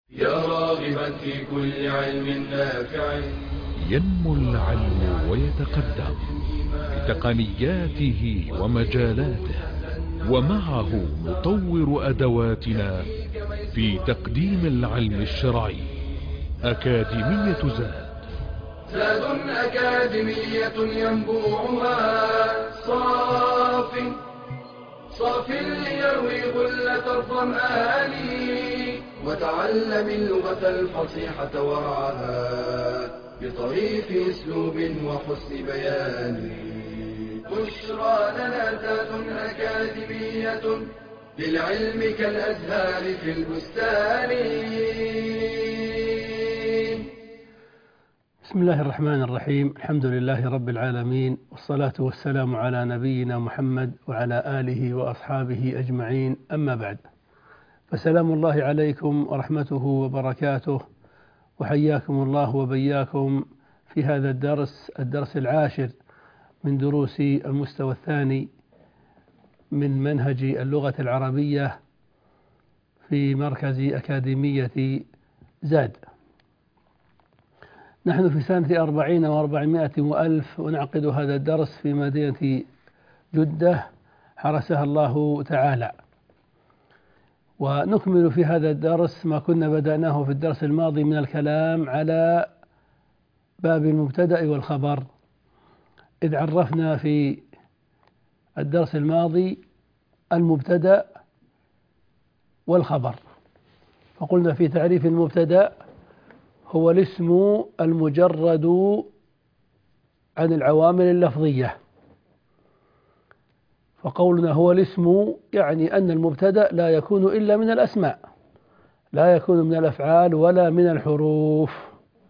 يا راغبا في كل علم نافع. ينمو العلم ويتقدم بتقنياته ومجالاته، ومعه نطور أدواتنا في تقديم العلم الشرعي. أكاديمية زاد أكاديمية ينبوعها صاف ليروي غلة الظمآن، وتعلم اللغة الفصيحة ورعاها بطريف أسلوب وحسن بيان. بشرى لنا زاد أكاديمية للعلم كالأزهار في البستان. بسم الله الرحمن الرحيم. الحمد لله رب العالمين، والصلاة والسلام على نبينا محمد وعلى آله وأصحابه أجمعين، أما بعد، فسلام الله عليكم ورحمته وبركاته، وحياكم الله وبياكم في هذا الدرس العاشر من دروس المستوى الثاني من منهج اللغة العربية في مركز أكاديمية زاد. نحن في سنة 40 و400 وألف، ونعقد هذا الدرس في مدينة جدة حرسها الله تعالى، ونكمل في هذا الدرس ما كنا بدأناه في الدرس الماضي من الكلام على باب المبتدأ والخبر، إذ عرفنا في الدرس الماضي المبتدأ والخبر، فقلنا في تعريف المبتدأ: هو الاسم المجرد عن العوامل اللفظية. فقولنا هو الاسم يعني أن المبتدأ لا يكون إلا من الأسماء، لا يكون من الأفعال ولا من الحروف.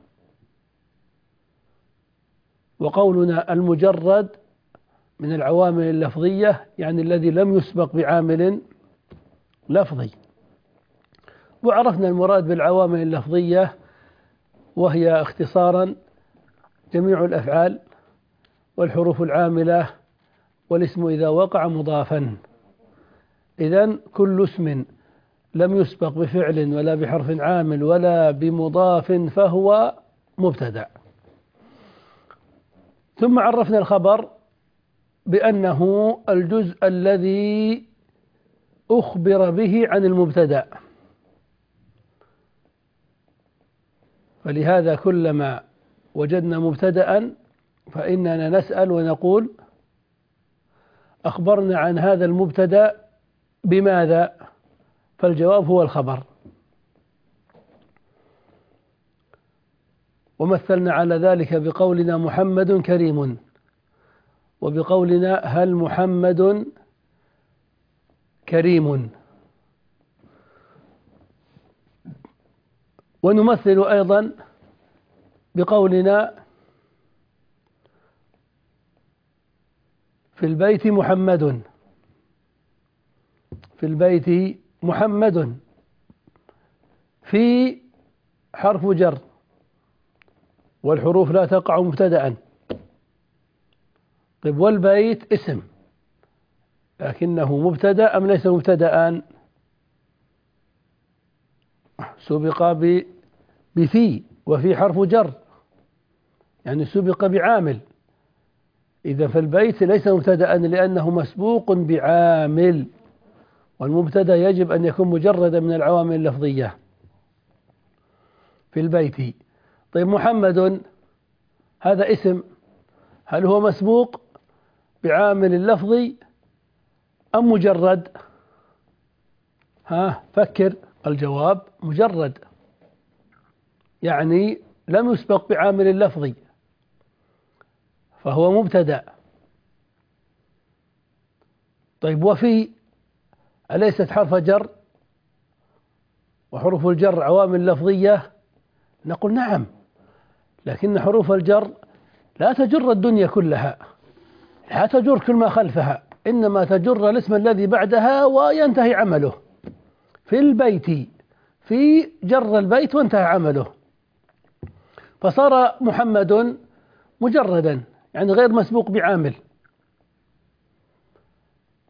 وقولنا المجرد من العوامل اللفظية يعني الذي لم يسبق بعامل لفظي. وعرفنا المراد بالعوامل اللفظية، وهي اختصارا جميع الأفعال والحروف العاملة والاسم إذا وقع مضافا. إذن كل اسم لم يسبق بفعل ولا بحرف عامل ولا بمضاف فهو مبتدأ. ثم عرفنا الخبر بأنه الجزء الذي أخبر به عن المبتدأ، فلهذا كلما وجدنا مبتدأ فإننا نسأل ونقول: أخبرنا عن هذا المبتدأ بماذا؟ فالجواب هو الخبر. ومثلنا على ذلك بقولنا محمد كريم، وبقولنا هل محمد كريم. ونمثل أيضا بقولنا في البيت محمد، في البيت محمد، في حرف جر والحروف لا تقع مبتدأ. طيب والبيت اسم، لكنه مبتدأ أم ليس مبتدأ؟ سبق بفي، وفي حرف جر يعني سبق بعامل. إذا فالبيت ليس مبتدأ لأنه مسبوق بعامل، والمبتدأ يجب أن يكون مجردا من العوامل اللفظية. في البيت. طيب محمد هذا اسم، هل هو مسبوق بعامل لفظي أم مجرد؟ فكر. الجواب مجرد، يعني لم يسبق بعامل لفظي فهو مبتدأ. طيب وفي أليست حرف جر وحروف الجر عوامل لفظية؟ نقول نعم، لكن حروف الجر لا تجر الدنيا كلها، لا تجر كل ما خلفها، إنما تجر الاسم الذي بعدها وينتهي عمله. في البيت، في جر البيت وانتهى عمله، فصار محمد مجردا يعني غير مسبوق بعامل.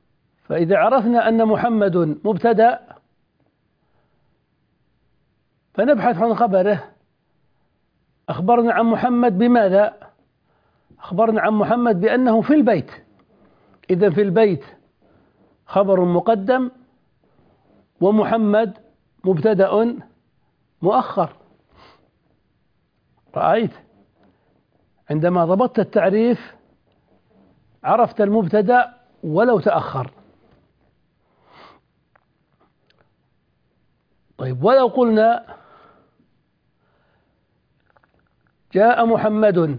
فإذا عرفنا أن محمد مبتدأ فنبحث عن خبره. أخبرنا عن محمد بماذا؟ أخبرنا عن محمد بأنه في البيت، إذا في البيت خبر مقدم، ومحمد مبتدأ مؤخر. رأيت؟ عندما ضبطت التعريف عرفت المبتدأ ولو تأخر. طيب، ولو قلنا جاء محمد،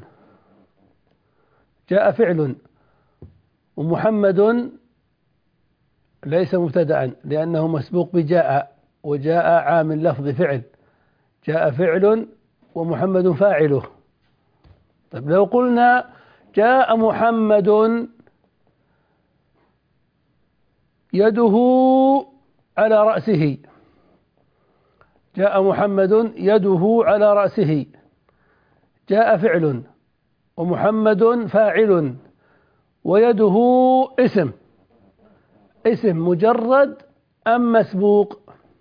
جاء فعل، ومحمد ليس مبتدأ لأنه مسبوق بجاء، وجاء عامل لفظ فعل، جاء فعل ومحمد فاعله. طيب، لو قلنا جاء محمد يده على رأسه، جاء محمد يده على رأسه، جاء فعل ومحمد فاعل ويده اسم، اسم مجرد أم مسبوق؟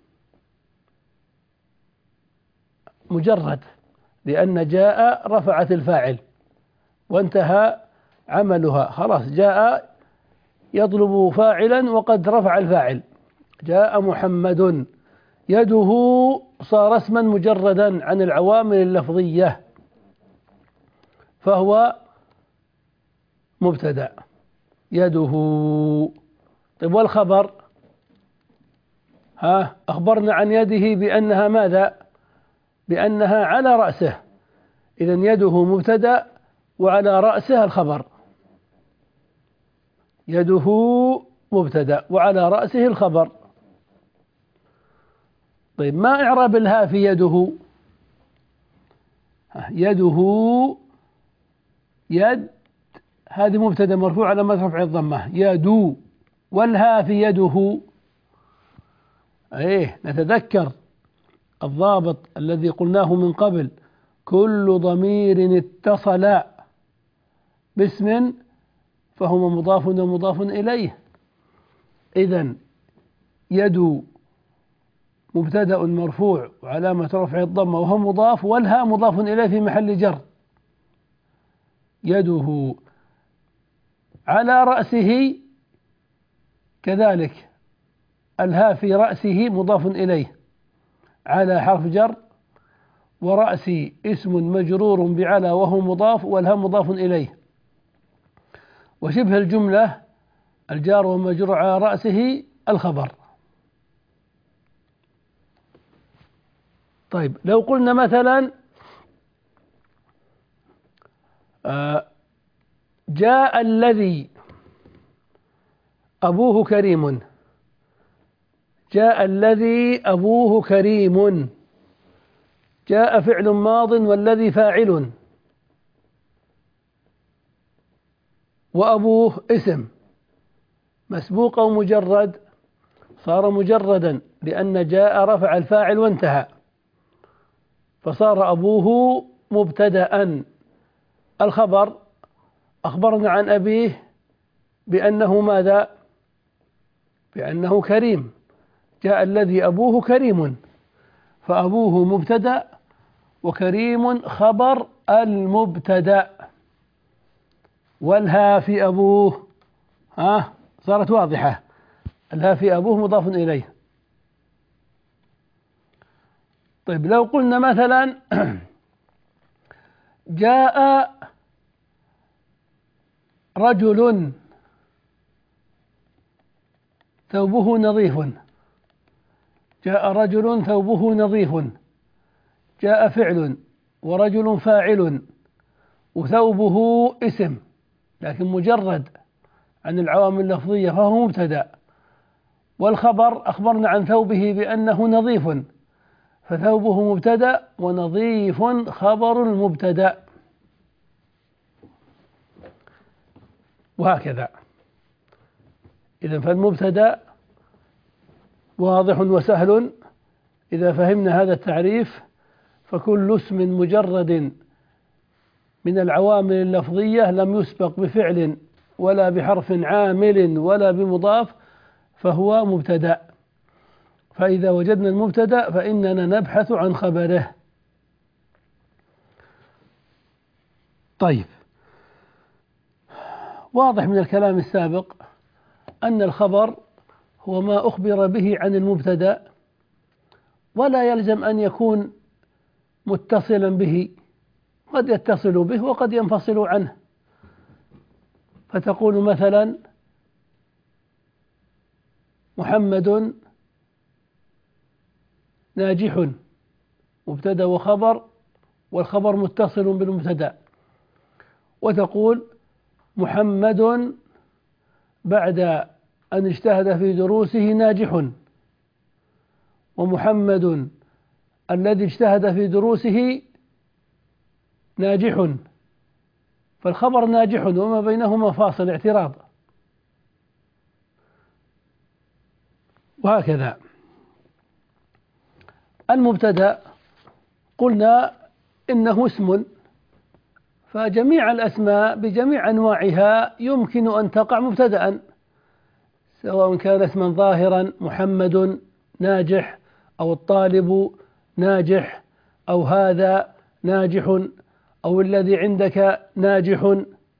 مجرد، لأن جاء رفعت الفاعل وانتهى عملها، خلاص جاء يطلب فاعلا وقد رفع الفاعل. جاء محمد، يده صار اسما مجردا عن العوامل اللفظية فهو مبتدأ، يده. طيب، والخبر؟ أخبرنا عن يده بأنها ماذا؟ بأنها على رأسه، إذن يده مبتدأ وعلى رأسه الخبر. يده مبتدأ وعلى رأسه الخبر. طيب، ما إعراب الهاء في يده؟ يده، يد، هذه مبتدأ مرفوع على رفع الضمة، يدو، والهاء في يده. نتذكر الضابط الذي قلناه من قبل: كل ضمير اتصل باسم فهو مضاف ومضاف إليه. إذن يد مبتدأ مرفوع وعلامة رفع الضمة وهو مضاف، والهاء مضاف إليه في محل جر. يده على رأسه كذلك، الهاء في رأسه مضاف إليه، على حرف جر، ورأسي اسم مجرور بعلى وهو مضاف، والهاء مضاف إليه. وشبه الجملة الجار والمجرور على رأسه الخبر. طيب، لو قلنا مثلا جاء الذي أبوه كريم، جاء الذي أبوه كريم، جاء فعل ماض والذي فاعل، وأبوه اسم مسبوق أو مجرد؟ صار مجردا لأن جاء رفع الفاعل وانتهى، فصار أبوه مبتدأ. الخبر: أخبرنا عن أبيه بأنه ماذا؟ بأنه كريم، جاء الذي أبوه كريم، فأبوه مبتدأ وكريم خبر المبتدأ. والهاء في أبوه صارت واضحة، الهاء في أبوه مضاف إليه. طيب، لو قلنا مثلا جاء رجل ثوبه نظيف، جاء رجل ثوبه نظيف، جاء فعل ورجل فاعل وثوبه اسم لكن مجرد عن العوامل اللفظية فهو مبتدأ، والخبر: أخبرنا عن ثوبه بأنه نظيف، فثوبه مبتدأ ونظيف خبر المبتدأ، وهكذا. إذن فالمبتدأ واضح وسهل إذا فهمنا هذا التعريف، فكل اسم مجرد من العوامل اللفظية لم يسبق بفعل ولا بحرف عامل ولا بمضاف فهو مبتدأ. فإذا وجدنا المبتدأ فإننا نبحث عن خبره. طيب، واضح من الكلام السابق أن الخبر هو ما أخبر به عن المبتدأ، ولا يلزم أن يكون متصلا به، قد يتصل به وقد ينفصل عنه. فتقول مثلا محمد ناجح، مبتدأ وخبر، والخبر متصل بالمبتدأ. وتقول محمد بعد أن اجتهد في دروسه ناجح، ومحمد الذي اجتهد في دروسه ناجح، فالخبر ناجح وما بينهما فاصل اعتراض. وهكذا المبتدأ قلنا إنه اسم، فجميع الأسماء بجميع أنواعها يمكن أن تقع مبتدأ، سواء كان اسما ظاهرا محمد ناجح، أو الطالب ناجح، أو هذا ناجح، أو الذي عندك ناجح،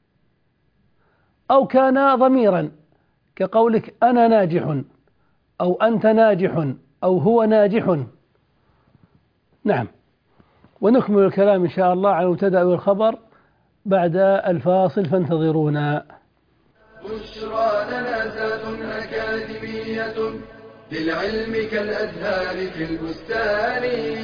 أو كان ضميرا كقولك أنا ناجح، أو أنت ناجح، أو هو ناجح. نعم، ونكمل الكلام إن شاء الله على المبتدأ والخبر بعد الفاصل، فانتظرونا. بشرى لنا ذات أكاديمية للعلم كالأزهار في البستان.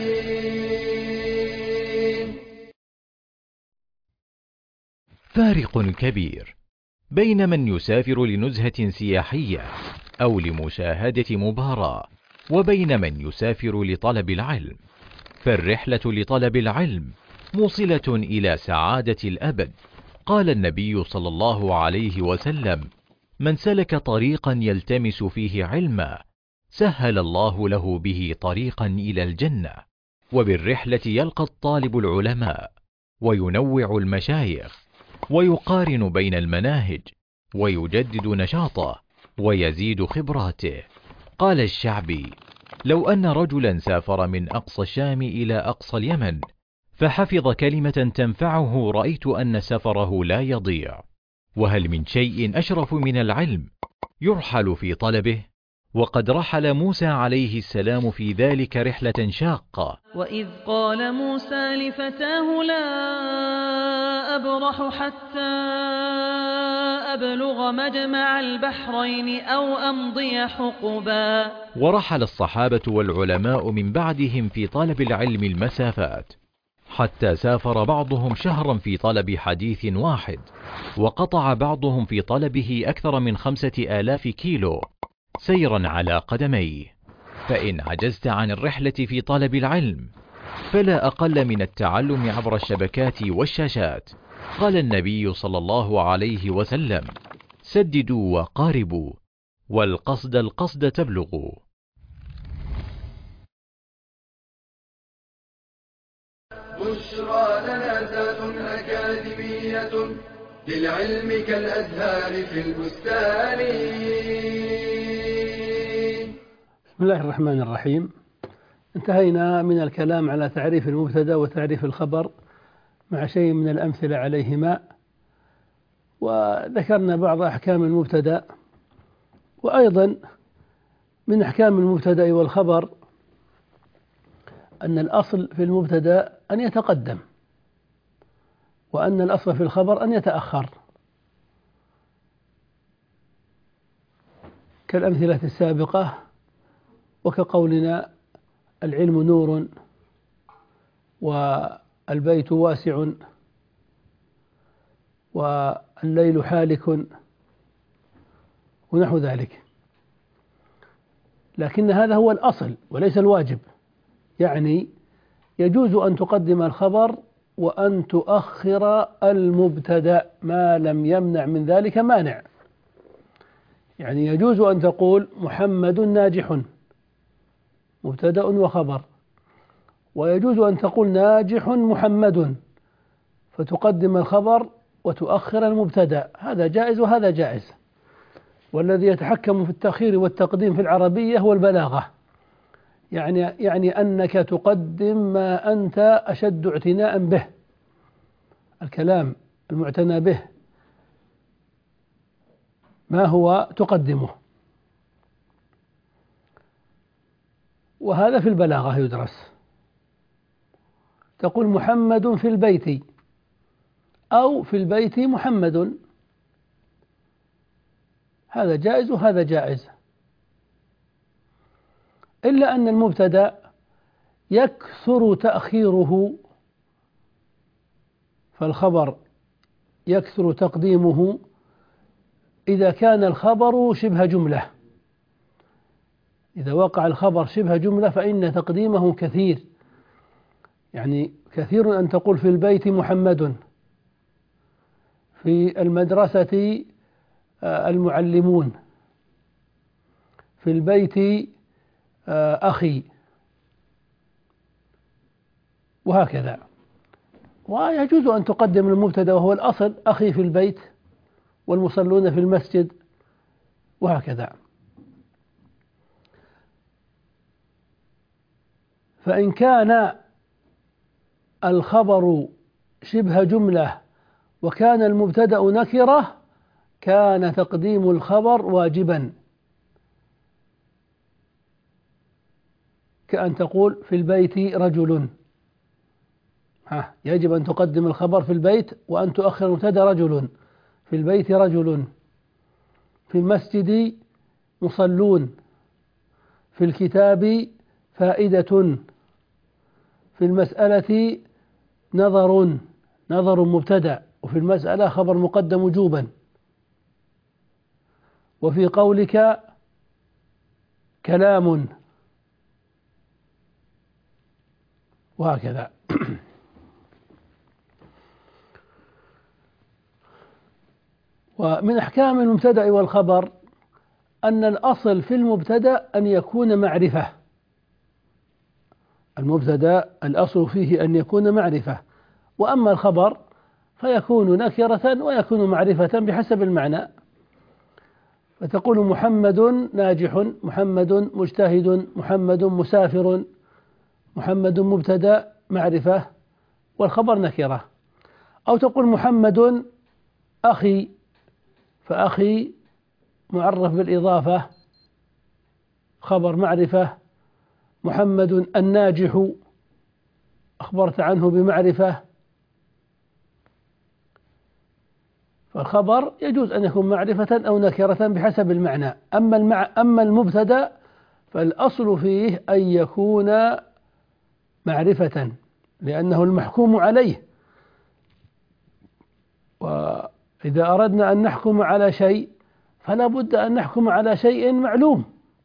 فارق كبير بين من يسافر لنزهة سياحية أو لمشاهدة مباراة، وبين من يسافر لطلب العلم. فالرحلة لطلب العلم موصلة إلى سعادة الأبد. قال النبي صلى الله عليه وسلم: من سلك طريقا يلتمس فيه علما سهل الله له به طريقا إلى الجنة. وبالرحلة يلقى الطالب العلماء، وينوع المشايخ، ويقارن بين المناهج، ويجدد نشاطه، ويزيد خبراته. قال الشعبي: لو أن رجلا سافر من أقصى الشام إلى أقصى اليمن فحفظ كلمة تنفعه، رأيت أن سفره لا يضيع. وهل من شيء أشرف من العلم يرحل في طلبه؟ وقد رحل موسى عليه السلام في ذلك رحلة شاقة. وإذ قال موسى لفتاه لا أبرح حتى أبلغ مجمع البحرين أو أمضي حقبا. ورحل الصحابة والعلماء من بعدهم في طلب العلم المسافات، حتى سافر بعضهم شهرا في طلب حديث واحد، وقطع بعضهم في طلبه أكثر من 5000 كيلو سيرا على قدميه. فإن عجزت عن الرحلة في طلب العلم فلا أقل من التعلم عبر الشبكات والشاشات. قال النبي صلى الله عليه وسلم: سددوا وقاربوا، والقصد القصد تبلغوا. بشرى لنا ذات أكاديمية للعلم كالأزهار في البستان. بسم الله الرحمن الرحيم. انتهينا من الكلام على تعريف المبتدأ وتعريف الخبر مع شيء من الأمثلة عليهما، وذكرنا بعض أحكام المبتدأ. وأيضا من أحكام المبتدأ والخبر أن الأصل في المبتدأ أن يتقدم، وأن الأصل في الخبر أن يتأخر، كالأمثلة السابقة، وكقولنا العلم نور، والبيت واسع، والليل حالك، ونحو ذلك. لكن هذا هو الأصل وليس الواجب، يعني يجوز أن تقدم الخبر وأن تؤخر المبتدأ ما لم يمنع من ذلك مانع. يعني يجوز أن تقول محمد ناجح، مبتدأ وخبر، ويجوز أن تقول ناجح محمد، فتقدم الخبر وتؤخر المبتدأ. هذا جائز وهذا جائز. والذي يتحكم في التأخير والتقديم في العربية هو البلاغة، يعني أنك تقدم ما أنت أشد اعتناء به، الكلام المعتنى به ما هو تقدمه. وهذا في البلاغة يدرس، تقول محمد في البيت، أو في البيت محمد، هذا جائز وهذا جائز، إلا أن المبتدأ يكثر تأخيره، فالخبر يكثر تقديمه إذا كان الخبر شبه جملة. إذا وقع الخبر شبه جملة فإن تقديمه كثير، يعني كثير أن تقول في البيت محمد، في المدرسة المعلمون، في البيت أخي، وهكذا. ويجوز أن تقدم المبتدأ وهو الأصل أخي في البيت والمصلون في المسجد، وهكذا. فإن كان الخبر شبه جملة وكان المبتدأ نكرة كان تقديم الخبر واجبا، كأن تقول في البيت رجل، يجب أن تقدم الخبر في البيت وأن تؤخر المبتدأ رجل، في البيت رجل، في المسجد مصلون، في الكتاب فائدة، في المسألة نظر مبتدأ، وفي المسألة خبر مقدم وجوبا، وفي قولك كلام، وهكذا. ومن أحكام المبتدأ والخبر أن الأصل في المبتدأ أن يكون معرفة، المبتدأ الأصل فيه أن يكون معرفة، وأما الخبر فيكون نكرة ويكون معرفة بحسب المعنى. فتقول محمد ناجح، محمد مجتهد، محمد مسافر، محمد مبتدأ معرفة والخبر نكرة. أو تقول محمد أخي، فأخي معرف بالإضافة خبر معرفة، محمد الناجح أخبرت عنه بمعرفة، فالخبر يجوز أن يكون معرفة أو نكرة بحسب المعنى. أما المبتدأ فالأصل فيه أن يكون معرفة لأنه المحكوم عليه، وإذا أردنا أن نحكم على شيء فلا بد أن نحكم على شيء معلوم.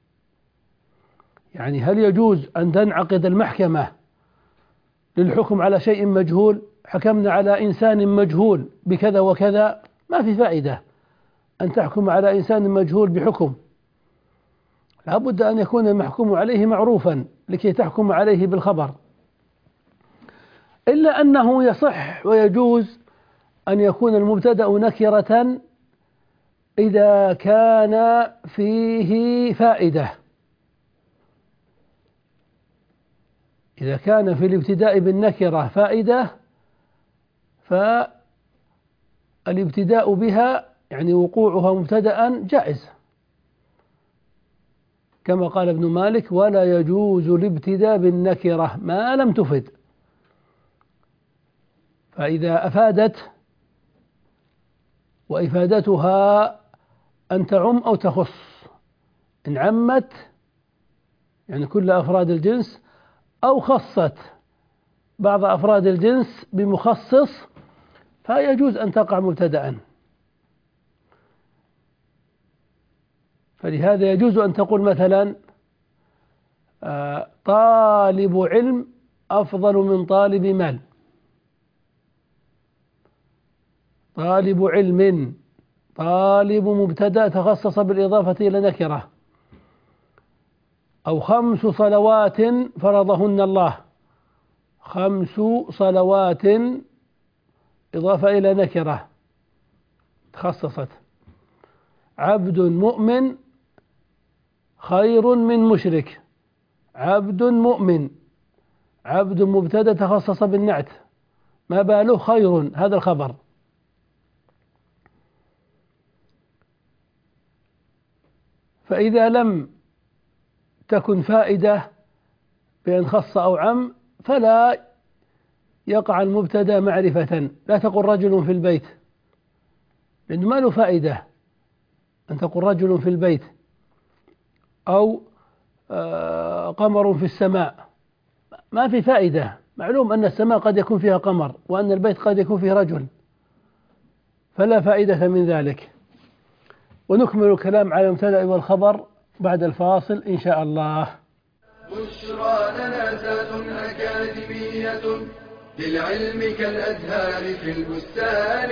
يعني هل يجوز أن تنعقد المحكمة للحكم على شيء مجهول؟ حكمنا على إنسان مجهول بكذا وكذا، ما في فائدة أن تحكم على إنسان مجهول بحكم، لا بد أن يكون المحكوم عليه معروفا لكي تحكم عليه بالخبر. إلا أنه يصح ويجوز أن يكون المبتدأ نكرة إذا كان فيه فائدة، إذا كان في الابتداء بالنكرة فائدة فالابتداء بها يعني وقوعها مبتدأ جائز، كما قال ابن مالك: ولا يجوز الابتداء بالنكرة ما لم تفد. فإذا أفادت، وإفادتها أن تعم أو تخص، إن عمت يعني كل أفراد الجنس أو خصت بعض أفراد الجنس بمخصص فيجوز أن تقع مبتدأ. فلهذا يجوز أن تقول مثلا طالب علم أفضل من طالب مال، طالب علم، طالب مبتدأ تخصص بالإضافة إلى نكرة. أو 5 صلوات فرضهن الله، 5 صلوات إضافة إلى نكرة تخصصت. عبد مؤمن خير من مشرك، عبد مؤمن، عبد مبتدأ تخصص بالنعت، ما باله خير، هذا الخبر. فإذا لم تكن فائدة بأن خص أو عم فلا يقع المبتدأ معرفة. لا تقل رجل في البيت، لأنه ما له فائدة أن تقول رجل في البيت، أو قمر في السماء، ما في فائدة. معلوم أن السماء قد يكون فيها قمر، وأن البيت قد يكون فيه رجل، فلا فائدة من ذلك. ونكمل الكلام على المبتدأ والخبر بعد الفاصل إن شاء الله. بشرى لنا ذات أكاديمية للعلم كالأزهار في البستان.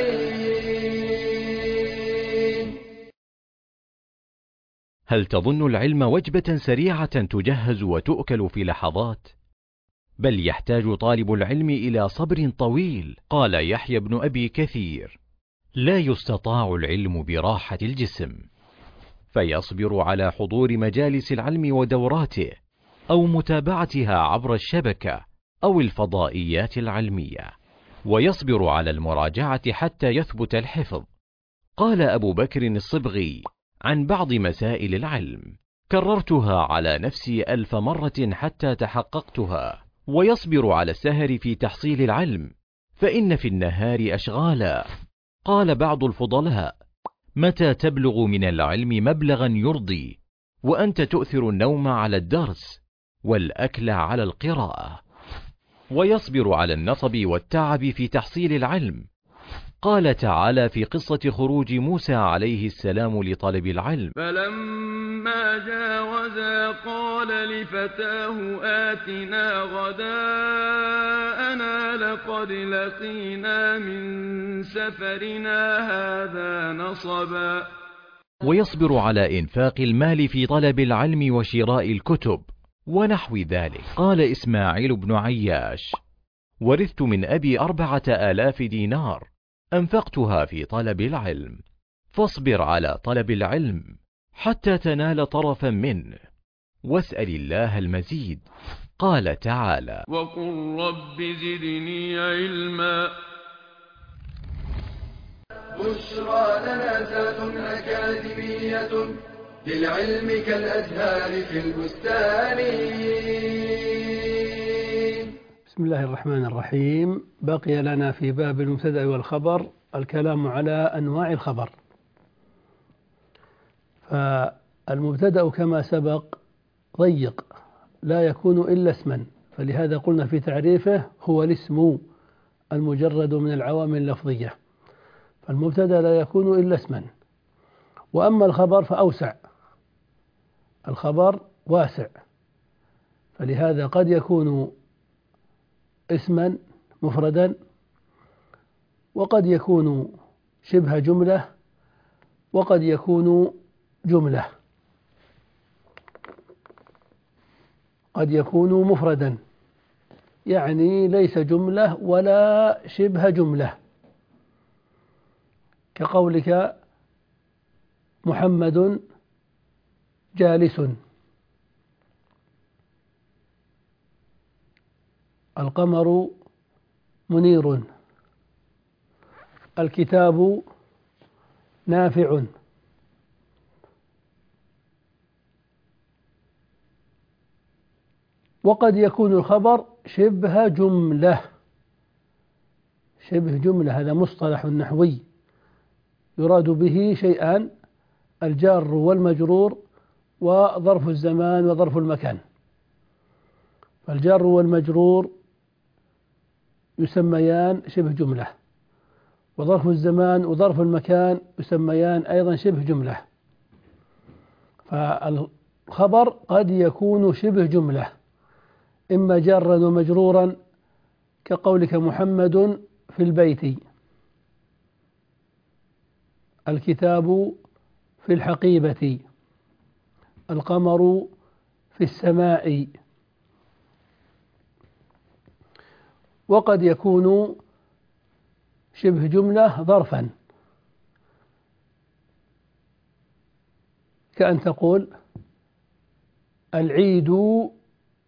هل تظن العلم وجبة سريعة تجهز وتؤكل في لحظات؟ بل يحتاج طالب العلم إلى صبر طويل. قال يحيى بن أبي كثير: لا يستطاع العلم براحة الجسم، فيصبر على حضور مجالس العلم ودوراته، أو متابعتها عبر الشبكة أو الفضائيات العلمية، ويصبر على المراجعة حتى يثبت الحفظ. قال أبو بكر الصبغي عن بعض مسائل العلم: كررتها على نفسي 1000 مرة حتى تحققتها. ويصبر على السهر في تحصيل العلم، فإن في النهار أشغالا. قال بعض الفضلاء: متى تبلغ من العلم مبلغا يرضي وأنت تؤثر النوم على الدرس والأكل على القراءة؟ ويصبر على النصب والتعب في تحصيل العلم. قال تعالى في قصة خروج موسى عليه السلام لطلب العلم: فلما جاوزا قال لفتاه آتنا غداءنا لقد لقينا من سفرنا هذا نصبا. ويصبر على إنفاق المال في طلب العلم وشراء الكتب ونحو ذلك. قال إسماعيل بن عياش: ورثت من أبي 4000 دينار أنفقتها في طلب العلم. فاصبر على طلب العلم حتى تنال طرفا منه، واسأل الله المزيد. قال تعالى: وقل رب زدني علما. بشرى لنا ذات أكاديمية للعلم كالأزهار في البستان. بسم الله الرحمن الرحيم. بقي لنا في باب المبتدأ والخبر الكلام على أنواع الخبر. فالمبتدأ كما سبق ضيق، لا يكون إلا اسما، فلهذا قلنا في تعريفه هو الاسم المجرد من العوامل اللفظية. فالمبتدأ لا يكون إلا اسما. وأما الخبر فأوسع، الخبر واسع، فلهذا قد يكون اسما مفردا، وقد يكون شبه جملة، وقد يكون جملة. قد يكون مفردا يعني ليس جملة ولا شبه جملة، كقولك محمد جالس، القمر منير، الكتاب نافع. وقد يكون الخبر شبه جملة. شبه جملة هذا مصطلح نحوي يراد به شيئان: الجار والمجرور وظرف الزمان وظرف المكان. فالجار والمجرور يسميان شبه جملة، وظرف الزمان وظرف المكان يسميان أيضا شبه جملة. فالخبر قد يكون شبه جملة، إما جارا ومجرورا كقولك محمد في البيت، الكتاب في الحقيبة، القمر في السماء. وقد يكون شبه جملة ظرفا، كأن تقول العيد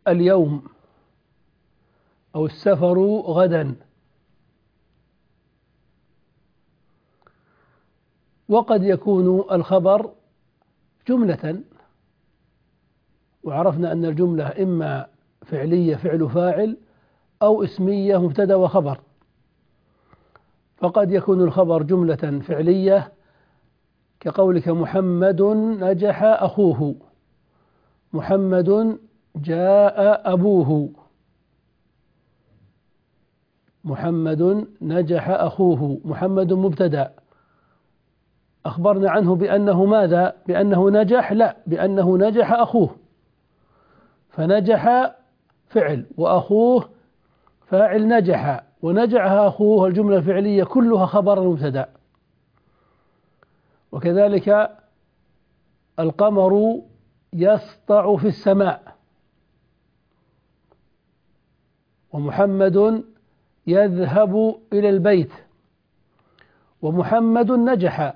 اليوم أو السفر غدا. وقد يكون الخبر جملة، وعرفنا أن الجملة إما فعلية فعل فاعل أو اسمية مبتدأ وخبر. فقد يكون الخبر جملة فعلية كقولك محمد نجح أخوه، محمد جاء أبوه، محمد نجح أخوه. محمد مبتدأ أخبرنا عنه بأنه ماذا؟ بأنه نجح؟ لا، بأنه نجح أخوه، فنجح فعل وأخوه فاعل نجح، ونجح أخوه الجملة الفعلية كلها خبر مبتدأ. وكذلك القمر يسطع في السماء، ومحمد يذهب إلى البيت، ومحمد نجح.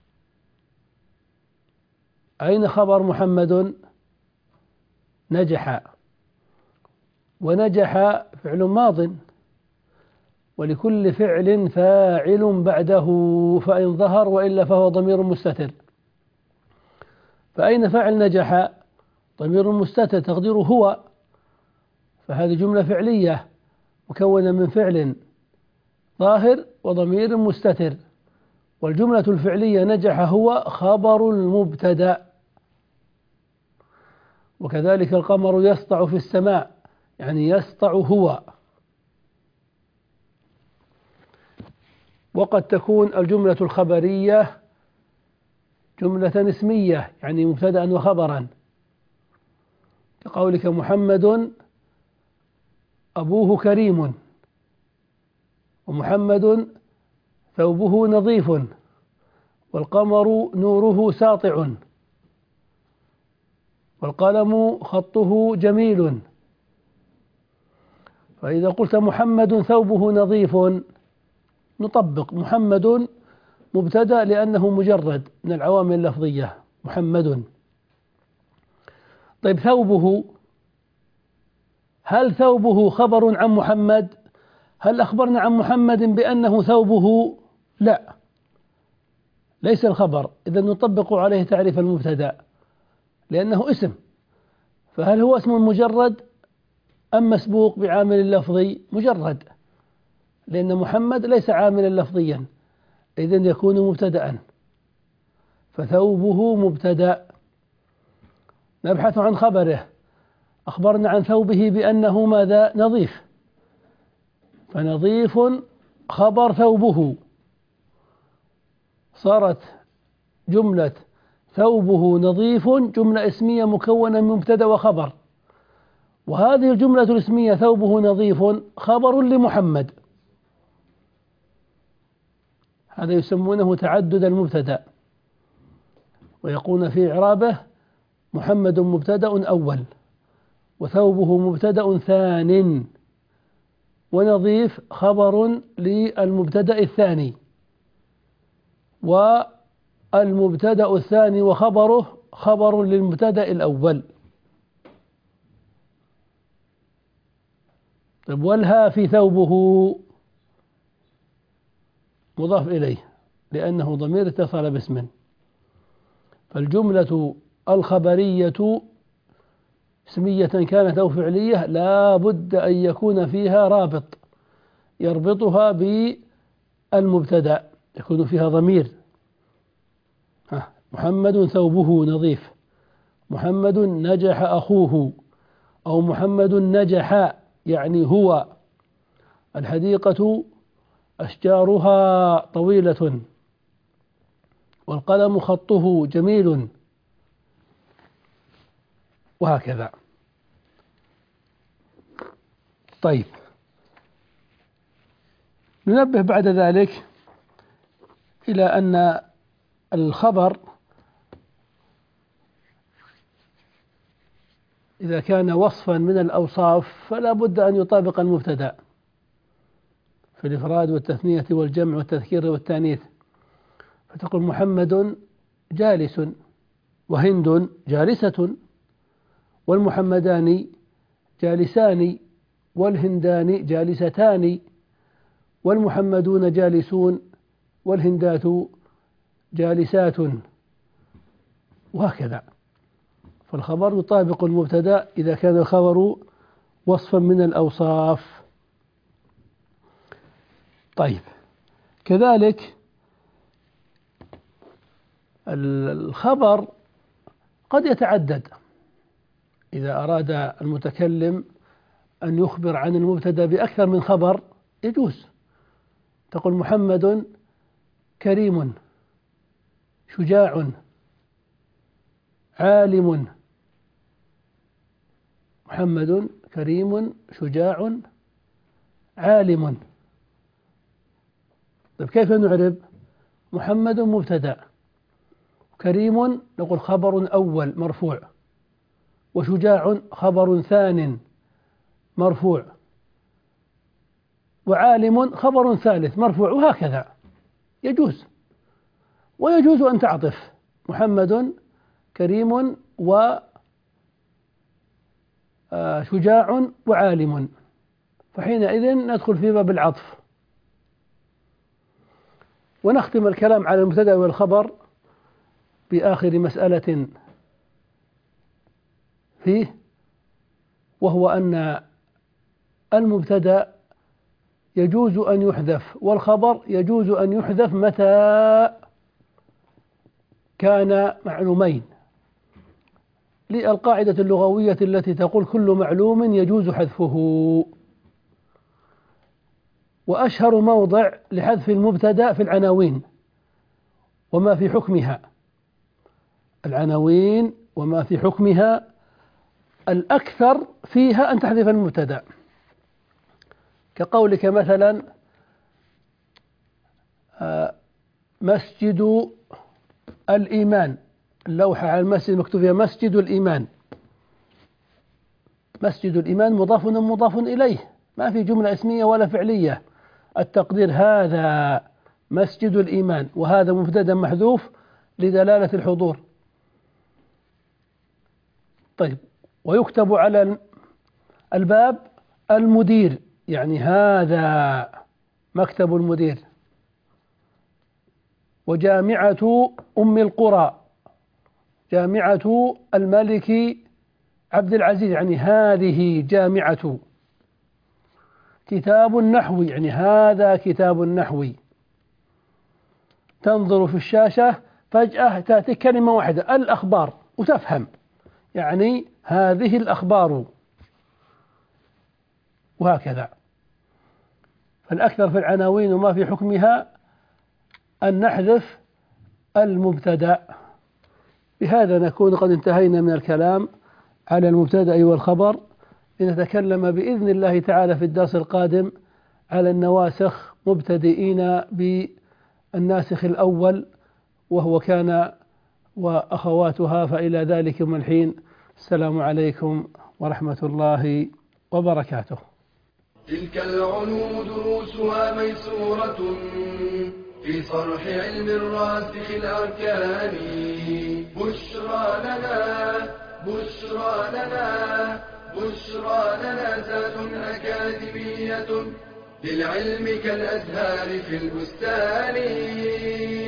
أين خبر محمد؟ نجح، ونجح فعل ماض، ولكل فعل فاعل بعده فإن ظهر، وإلا فهو ضمير مستتر. فأين فاعل نجح؟ ضمير مستتر تقديره هو، فهذه جملة فعلية مكونة من فعل ظاهر وضمير مستتر، والجملة الفعلية نجح هو خبر المبتدأ. وكذلك القمر يسطع في السماء، يعني يسطع هو. وقد تكون الجملة الخبرية جملة اسمية، يعني مبتدأ وخبرا، كقولك محمد أبوه كريم، ومحمد ثوبه نظيف، والقمر نوره ساطع، والقلم خطه جميل. فإذا قلت محمد ثوبه نظيف نطبق محمد مبتدأ لأنه مجرد من العوامل اللفظية محمد. طيب ثوبه، هل ثوبه خبر عن محمد؟ هل أخبرنا عن محمد بأنه ثوبه؟ لا، ليس الخبر، إذا نطبق عليه تعريف المبتدأ لأنه اسم. فهل هو اسم مجرد أم مسبوق بعامل لفظي؟ مجرد، لأن محمد ليس عاملا لفظيا، إذن يكون مبتدأ، فثوبه مبتدأ. نبحث عن خبره، أخبرنا عن ثوبه بأنه ماذا؟ نظيف، فنظيف خبر ثوبه، صارت جملة ثوبه نظيف جملة اسمية مكونة من مبتدأ وخبر. وهذه الجملة الاسمية ثوبه نظيف خبر لمحمد، هذا يسمونه تعدد المبتدأ، ويقولون في إعرابه محمد مبتدأ أول، وثوبه مبتدأ ثان، ونظيف خبر للمبتدأ الثاني، والمبتدأ الثاني وخبره خبر للمبتدأ الأول. طيب والها في ثوبه مضاف إليه لأنه ضمير اتصل باسم، فالجملة الخبرية اسمية كانت أو فعلية لا بد أن يكون فيها رابط يربطها بالمبتدأ، يكون فيها ضمير. محمد ثوبه نظيف، محمد نجح أخوه، أو محمد نجح يعني هو، الحديقة أشجارها طويلة، والقلم خطه جميل، وهكذا. طيب ننبه بعد ذلك إلى أن الخبر إذا كان وصفا من الأوصاف فلا بد أن يطابق المبتدأ في الإفراد والتثنية والجمع والتذكير والتانيث، فتقول محمد جالس، وهند جالسة، والمحمدان جالسان، والهندان جالستان، والمحمدون جالسون، والهندات جالسات، وهكذا. فالخبر يطابق المبتدأ إذا كان الخبر وصفا من الأوصاف. طيب، كذلك الخبر قد يتعدد. إذا أراد المتكلم أن يخبر عن المبتدأ بأكثر من خبر يجوز. تقول محمد كريم شجاع عالم. محمد كريم شجاع عالم. طيب كيف نعرب؟ محمد مبتدأ، كريم نقول خبر أول مرفوع، وشجاع خبر ثان مرفوع، وعالم خبر ثالث مرفوع، وهكذا يجوز. ويجوز أن تعطف محمد كريم وشجاع وعالم، فحينئذ ندخل في باب العطف. ونختم الكلام على المبتدأ والخبر بآخر مسألة فيه، وهو أن المبتدأ يجوز أن يحذف، والخبر يجوز أن يحذف متى كان معلومين، للقاعدة اللغوية التي تقول كل معلوم يجوز حذفه. وأشهر موضع لحذف المبتدأ في العناوين وما في حكمها. العناوين وما في حكمها الأكثر فيها أن تحذف المبتدأ، كقولك مثلا مسجد الإيمان، اللوحة على المسجد مكتوب فيها مسجد الإيمان. مسجد الإيمان مضاف مضاف إليه، ما في جملة اسمية ولا فعلية. التقدير هذا مسجد الإيمان، وهذا مبتدأ محذوف لدلالة الحضور. طيب، ويكتب على الباب المدير، يعني هذا مكتب المدير. وجامعة أم القرى، جامعة الملك عبد العزيز، يعني هذه جامعة. كتاب النحو، يعني هذا كتاب النحو. تنظر في الشاشة فجأة تأتي كلمة واحدة الأخبار وتفهم، يعني هذه الأخبار، وهكذا. فالأكثر في العناوين وما في حكمها أن نحذف المبتدأ. بهذا نكون قد انتهينا من الكلام على المبتدأ والخبر، لنتكلم بإذن الله تعالى في الدرس القادم على النواسخ، مبتدئين بالناسخ الأول وهو كان وأخواتها. فإلى ذلكم الحين، السلام عليكم ورحمة الله وبركاته. تلك العلوم دروسها ميسورة في صرح علم الراسخ الأركان. بشرى لنا بشرى لنا بشرى لنا ذات أكاديمية للعلم كالأزهار في البستان.